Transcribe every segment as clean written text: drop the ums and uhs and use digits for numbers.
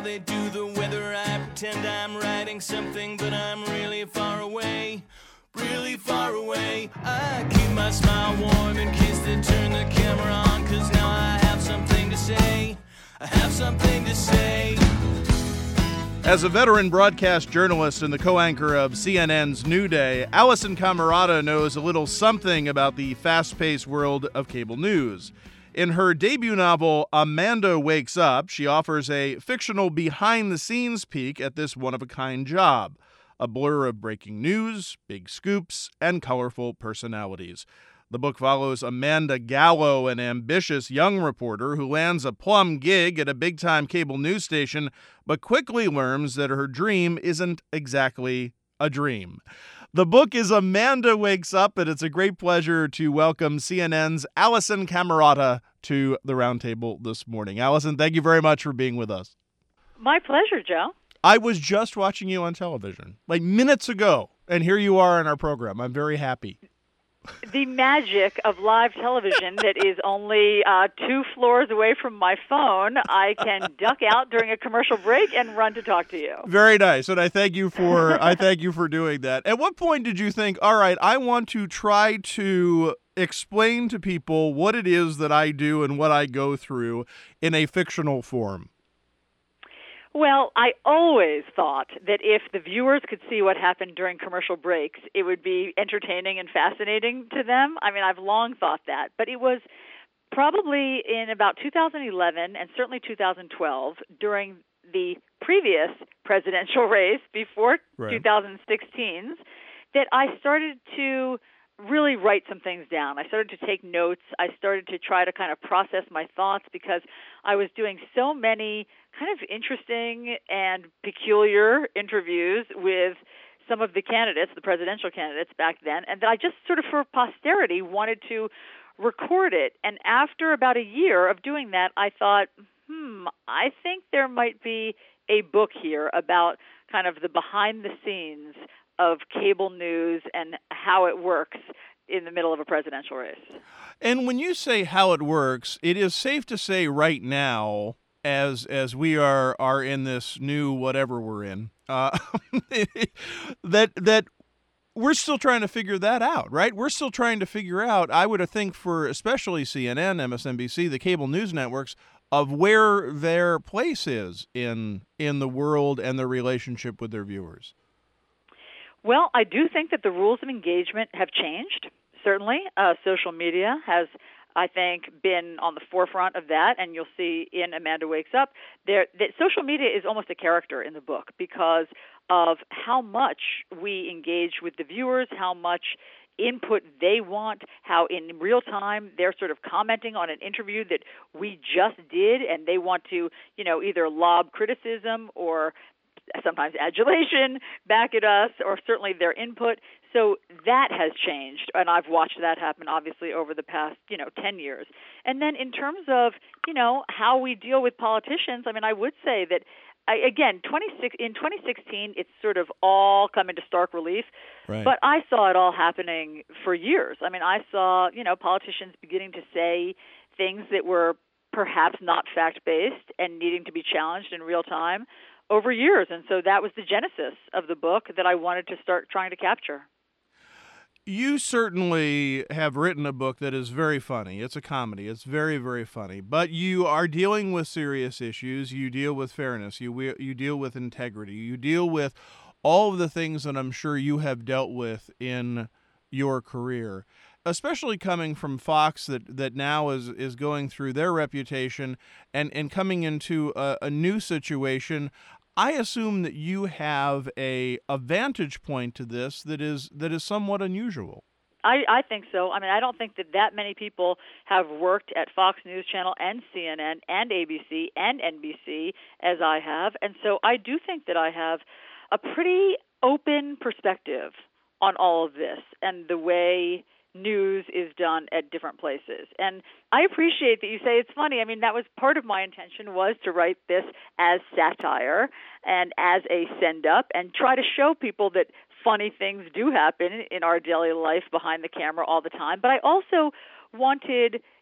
how they do the weather. I pretend I'm writing something, but I'm really far away. Really far away. I keep my smile warm in case they turn the camera on, 'cause now I have something to say. I have something to say. As a veteran broadcast journalist and the co-anchor of CNN's New Day, Alisyn Camerota knows a little something about the fast-paced world of cable news. In her debut novel, Amanda Wakes Up, she offers a fictional behind-the-scenes peek at this one-of-a-kind job. A blur of breaking news, big scoops, and colorful personalities. The book follows Amanda Gallo, an ambitious young reporter who lands a plum gig at a big-time cable news station, but quickly learns that her dream isn't exactly a dream. The book is Amanda Wakes Up, and it's a great pleasure to welcome CNN's Alisyn Camerota to the roundtable this morning. Alisyn, thank you very much for being with us. My pleasure, Joe. I was just watching you on television, like minutes ago, and here you are in our program. I'm very happy. The magic of live television that is only 2 floors away from my phone. I can duck out during a commercial break and run to talk to you. Very nice, and I thank you for doing that. At what point did you think, all right, I want to try to explain to people what it is that I do and what I go through in a fictional form? Well, I always thought that if the viewers could see what happened during commercial breaks, it would be entertaining and fascinating to them. I mean, I've long thought that. But it was probably in about 2011 and certainly 2012, during the previous presidential race before 2016's, that I started to really write some things down. I started to take notes. I started to try to kind of process my thoughts because I was doing so many kind of interesting and peculiar interviews with some of the candidates, the presidential candidates back then, and that I just sort of for posterity wanted to record it. And after about a year of doing that, I thought, I think there might be a book here about kind of the behind the scenes of cable news and how it works in the middle of a presidential race. And when you say how it works, it is safe to say right now, as we are in this new whatever we're in, that we're still trying to figure that out, right? We're still trying to figure out, I would think for especially CNN, MSNBC, the cable news networks, of where their place is in the world and the relationship with their viewers. Well, I do think that the rules of engagement have changed, certainly. Social media has, I think, been on the forefront of that, and you'll see in Amanda Wakes Up that social media is almost a character in the book because of how much we engage with the viewers, how much input they want, how in real time they're sort of commenting on an interview that we just did, and they want to, either lob criticism or sometimes adulation back at us, or certainly their input. So that has changed, and I've watched that happen, obviously, over the past, 10 years. And then in terms of, how we deal with politicians, I mean, I would say that, in 2016, it's sort of all come into stark relief, right. But I saw it all happening for years. I mean, I saw, politicians beginning to say things that were perhaps not fact-based and needing to be challenged in real time over years. And so that was the genesis of the book that I wanted to start trying to capture. You certainly have written a book that is very funny. It's a comedy. It's very, very funny. But you are dealing with serious issues. You deal with fairness. You deal with integrity. You deal with all of the things that I'm sure you have dealt with in your career, especially coming from Fox that now is going through their reputation and coming into a new situation. I assume that you have a vantage point to this that is somewhat unusual. I think so. I mean, I don't think that many people have worked at Fox News Channel and CNN and ABC and NBC as I have. And so I do think that I have a pretty open perspective on all of this and the way news is done at different places. And I appreciate that you say it's funny. I mean, that was part of my intention, was to write this as satire and as a send-up and try to show people that funny things do happen in our daily life behind the camera all the time. But I also wanted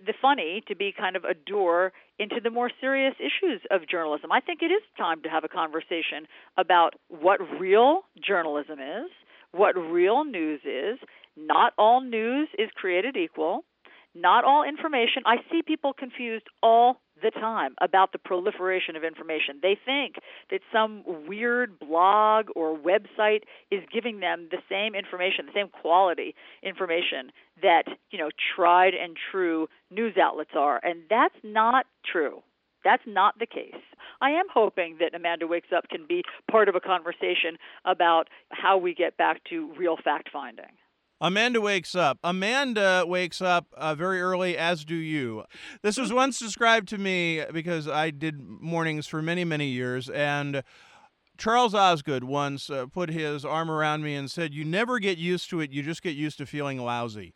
the funny to be kind of a door into the more serious issues of journalism. I think it is time to have a conversation about what real journalism is, what real news is. Not all news is created equal. Not all information. I see people confused all the time about the proliferation of information. They think that some weird blog or website is giving them the same information, the same quality information that, tried and true news outlets are. And that's not true. That's not the case. I am hoping that Amanda Wakes Up can be part of a conversation about how we get back to real fact-finding. Amanda wakes up. Amanda wakes up very early, as do you. This was once described to me because I did mornings for many, many years, and Charles Osgood once put his arm around me and said, "You never get used to it, you just get used to feeling lousy."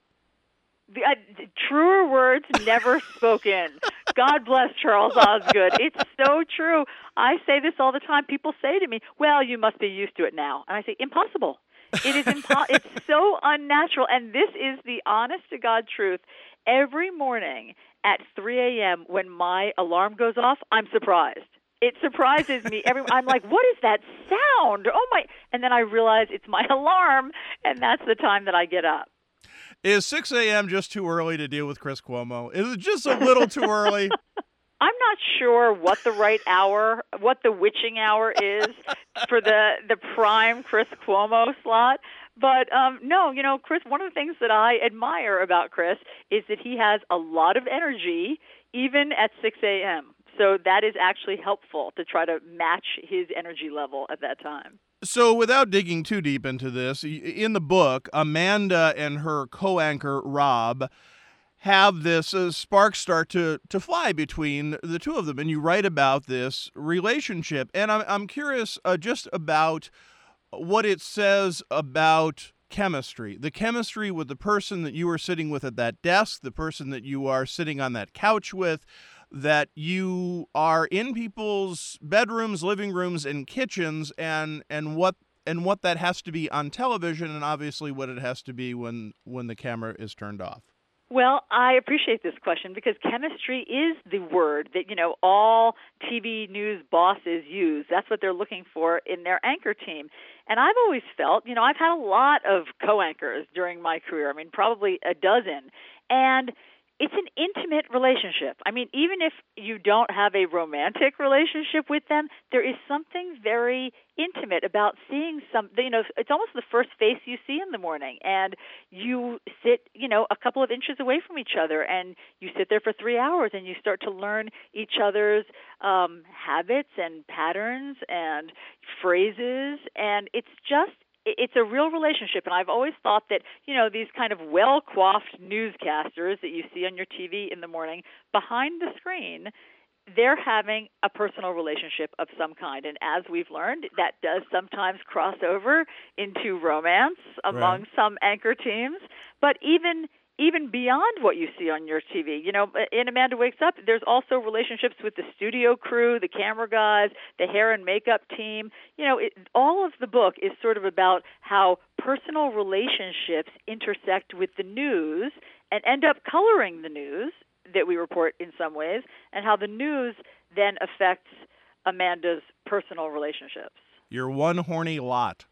Truer words never spoken. God bless Charles Osgood. It's so true. I say this all the time. People say to me, "Well, you must be used to it now." And I say, impossible. It is it's so unnatural, and this is the honest-to-God truth. Every morning at 3 a.m. when my alarm goes off, I'm surprised. It surprises me. I'm like, what is that sound? Oh, my. And then I realize it's my alarm, and that's the time that I get up. Is 6 a.m. just too early to deal with Chris Cuomo? Is it just a little too early? I'm not sure what the right hour, what the witching hour is for the prime Chris Cuomo slot. But no, Chris, one of the things that I admire about Chris is that he has a lot of energy even at 6 a.m. So that is actually helpful to try to match his energy level at that time. So without digging too deep into this, in the book, Amanda and her co-anchor, Rob, have this sparks start to fly between the two of them, and you write about this relationship. And I'm curious just about what it says about chemistry, the chemistry with the person that you are sitting with at that desk, the person that you are sitting on that couch with, that you are in people's bedrooms, living rooms, and kitchens, and what that has to be on television, and obviously what it has to be when the camera is turned off. Well, I appreciate this question because chemistry is the word that, all TV news bosses use. That's what they're looking for in their anchor team. And I've always felt, I've had a lot of co-anchors during my career. I mean, probably a dozen. And it's an intimate relationship. I mean, even if you don't have a romantic relationship with them, there is something very intimate about seeing something. It's almost the first face you see in the morning, and you sit, a couple of inches away from each other, and you sit there for 3 hours, and you start to learn each other's habits and patterns and phrases, and it's a real relationship. And I've always thought that, these kind of well-coiffed newscasters that you see on your TV in the morning, behind the screen, they're having a personal relationship of some kind. And as we've learned, that does sometimes cross over into romance among some anchor teams. But even beyond what you see on your TV. In Amanda Wakes Up, there's also relationships with the studio crew, the camera guys, the hair and makeup team. All of the book is sort of about how personal relationships intersect with the news and end up coloring the news that we report in some ways, and how the news then affects Amanda's personal relationships. You're one horny lot.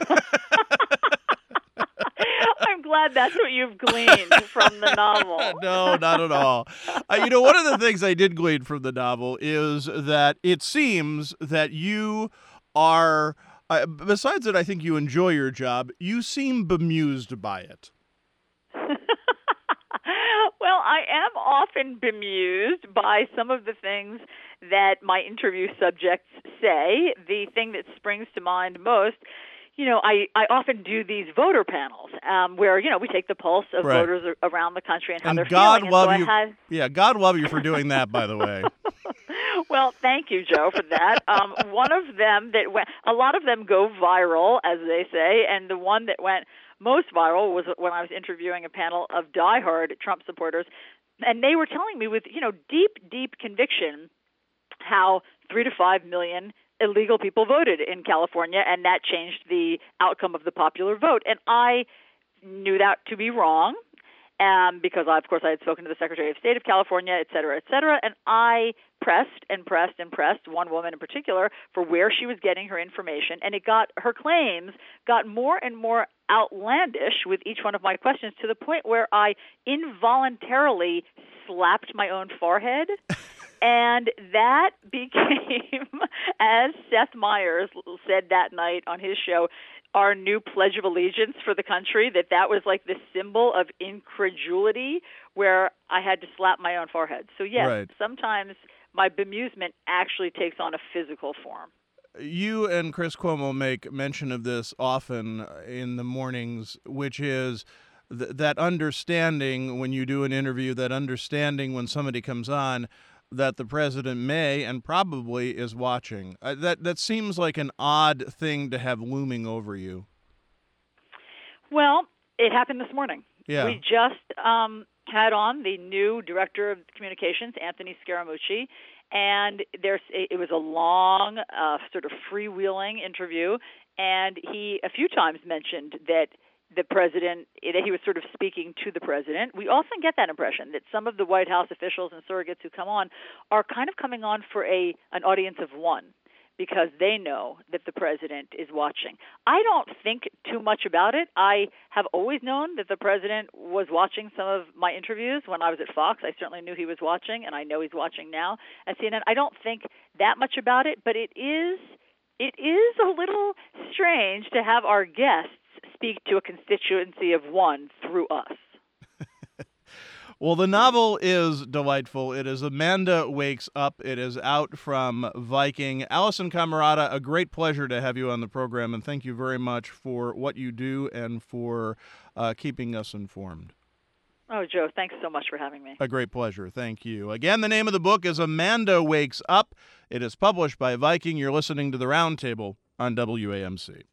I'm glad that's what you've gleaned from the novel. No, not at all. One of the things I did glean from the novel is that it seems that you are, besides that I think you enjoy your job, you seem bemused by it. Well, I am often bemused by some of the things that my interview subjects say. The thing that springs to mind most, I often do these voter panels where, we take the pulse of voters around the country and how they're feeling. God love you for doing that, by the way. Well, thank you, Joe, for that. One of them a lot of them go viral, as they say, and the one that went most viral was when I was interviewing a panel of diehard Trump supporters, and they were telling me with, deep conviction how 3 to 5 million illegal people voted in California, and that changed the outcome of the popular vote. And I knew that to be wrong. because, of course, I had spoken to the Secretary of State of California, et cetera, and I pressed and pressed and pressed one woman in particular for where she was getting her information, and her claims got more and more outlandish with each one of my questions, to the point where I involuntarily slapped my own forehead. And that became, as Seth Meyers said that night on his show, our new Pledge of Allegiance for the country, that was like the symbol of incredulity, where I had to slap my own forehead. So yes, Right. Sometimes my bemusement actually takes on a physical form. You and Chris Cuomo make mention of this often in the mornings, which is that understanding when you do an interview, that understanding when somebody comes on, that the president may and probably is watching. That seems like an odd thing to have looming over you. Well, it happened this morning. Yeah. We just had on the new director of communications, Anthony Scaramucci, and it was a long, sort of freewheeling interview, and he a few times mentioned that the president, that he was sort of speaking to the president. We often get that impression that some of the White House officials and surrogates who come on are kind of coming on for an audience of one, because they know that the president is watching. I don't think too much about it. I have always known that the president was watching some of my interviews when I was at Fox. I certainly knew he was watching, and I know he's watching now at CNN. I don't think that much about it, but it is a little strange to have our guests speak to a constituency of one through us. Well, the novel is delightful. It is Amanda Wakes Up. It is out from Viking. Alisyn Camerota, a great pleasure to have you on the program, and thank you very much for what you do and for keeping us informed. Oh, Joe, thanks so much for having me. A great pleasure. Thank you. Again, the name of the book is Amanda Wakes Up. It is published by Viking. You're listening to The Roundtable on WAMC.